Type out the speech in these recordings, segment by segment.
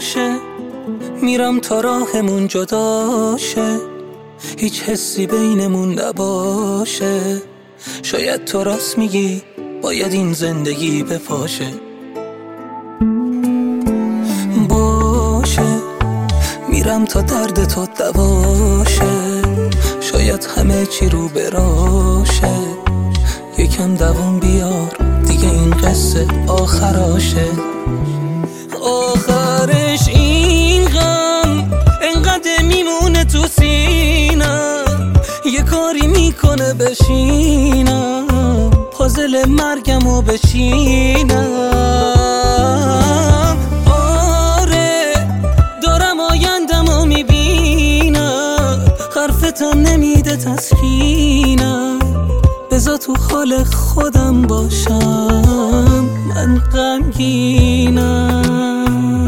باشه، میرم تا راهمون جدا شه، هیچ حسی بینمون نباشه. شاید تو راست میگی، باید این زندگی بپاشه. باشه، میرم تا درد تو دواشه، شاید همه چی رو براشه. یکم دوام بیار دیگه، این قصه آخراشه. آخرش این غم انقدر میمونه تو سینم، یه کاری میکنه بشینم، پازل مرگمو بچینم. آره دارم آیندمو میبینم، حرفتم نمیده تسکینم. بذار تو حال خودم باشم، من غمگینم.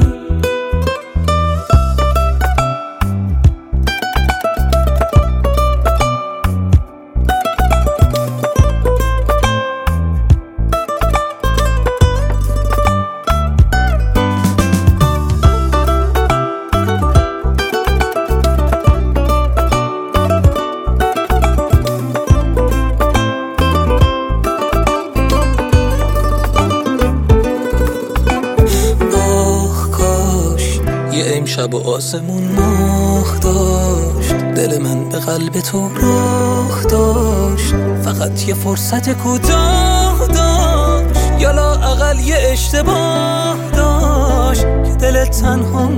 امشب و آسمون ماه داشت، دل من به قلب تو راه داشت، فقط یه فرصت کوتاه داشت، یا لااقل یه اشتباه داشت که دل تنها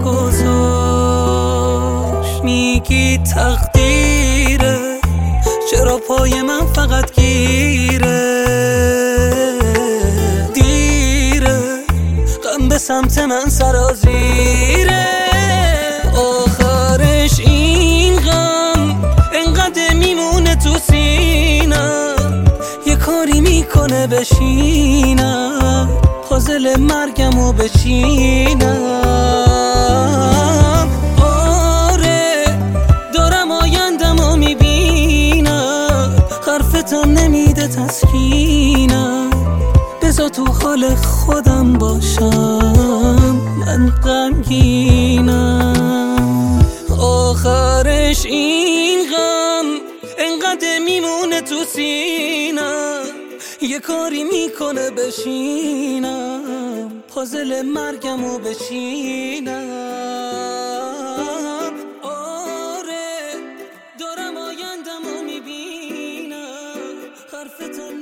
گذاشت. میگی تقدیره، چرا پای من فقط گیره؟ دیره، غم به سمت من سرازیره. آخرش این غم انقدر میمونه تو سینم، یه کاری میکنه بشینم، پازل مرگمو بچینم. آره دارم آیندمو میبینم، حرفتم نمیده تسکینم. بذار تو حال خودم باشم، من غمگینم. آخرش این غم انقدر میمونه تو سینم، یه کاری میکنه بشینم، پازل مرگمو بچینم. آره دارم آیندمو میبینم، حرفتم